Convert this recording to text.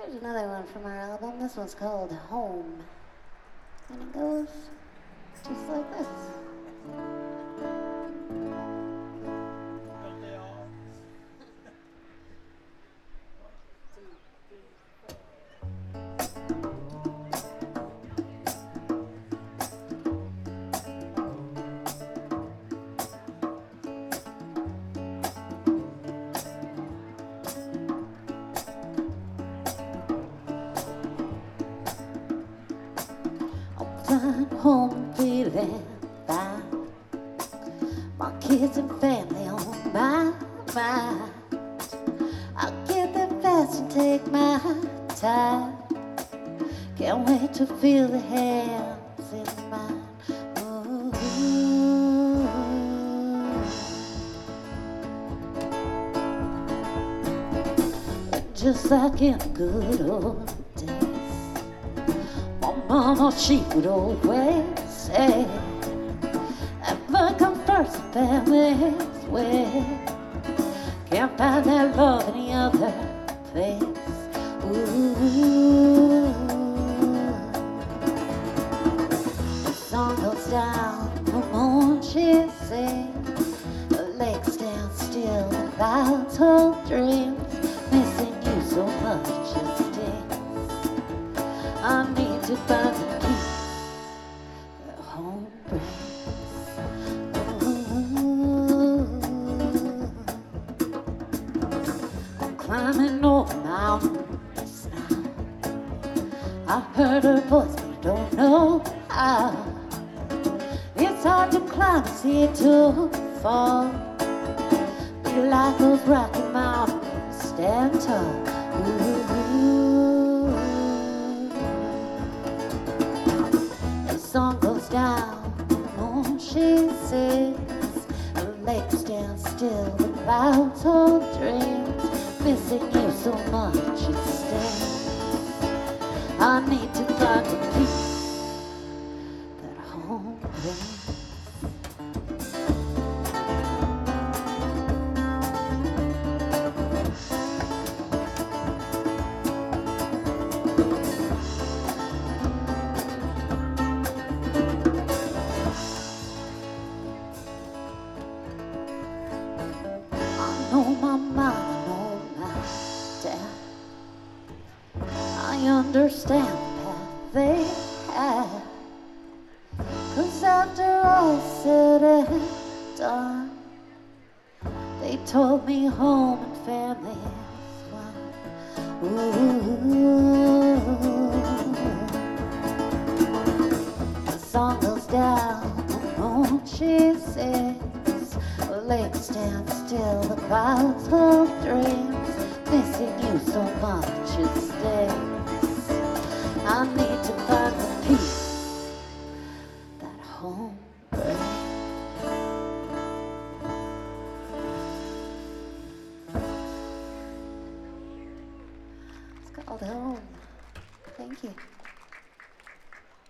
Here's another one from our album. This one's called Home. And it goes just like this. Flying home feeling fine. My kids and family on my mind. I'll get there fast and take my time. Can't wait to feel the hands in mine. Ooh. Just like in the good old days, Mama, she would always say, "Ever come first, family's way. Can't find that love any other place." Ooh. The sun goes down, the moon she sings, the lake stands still, the clouds hold dreams. Missing you so much it stings. I need to find the peace that home brings. Ooh. I'm climbing over mountains now. I heard her voice, but I don't know how. It's hard to climb and see it too fall. Be like those Rocky Mountains, stand tall. Ooh. The sun goes down, the moon she sings, the lake stands still, the clouds hold dreams. Missing you so much it stings. I need to find the peace that home brings. I know my mom, I know my dad. I understand the path they had. 'Cause after all said and done, they told me home and family is one. Ooh. The sun goes down, the moon she sings, the lake stands still, the clouds hold dreams. Missing you so much it stings. I need to find the peace that home brings. It's called Home. Thank you.